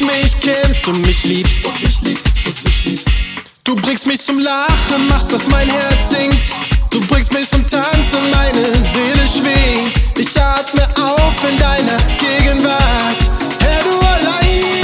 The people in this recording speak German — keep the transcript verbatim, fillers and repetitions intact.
mich kennst und mich liebst und mich liebst und mich liebst. Du bringst mich zum Lachen, machst, dass mein Herz singt. Du bringst mich zum Tanzen, meine Seele schwingt. Ich atme auf in deiner Gegenwart. Herr, du allein